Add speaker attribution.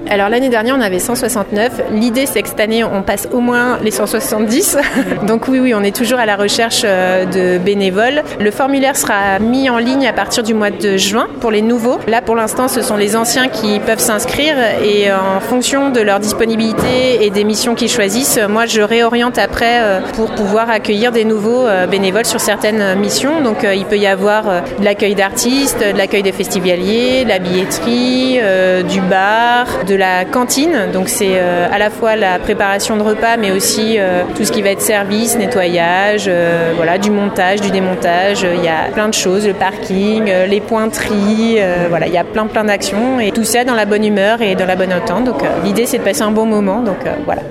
Speaker 1: Alors l'année dernière, on avait 169. L'idée, c'est que cette année, on passe au moins les 170. Donc oui, on est toujours à la recherche de bénévoles. Le formulaire sera mis en ligne à partir du mois de juin pour les nouveaux. Là, pour l'instant, ce sont les anciens qui peuvent s'inscrire et en fonction de leur disponibilité et des missions qu'ils choisissent, moi, je réoriente après pour pouvoir accueillir des nouveaux bénévoles sur certaines missions. Donc il peut y avoir de l'accueil d'artistes, de l'accueil des festivaliers, de la billetterie, du bar, de la cantine, donc c'est à la fois la préparation de repas mais aussi tout ce qui va être service, nettoyage, voilà, du montage, du démontage, il y a plein de choses, le parking, les pointeries, voilà, il y a plein d'actions et tout ça dans la bonne humeur et dans la bonne entente. Donc l'idée c'est de passer un bon moment, donc voilà.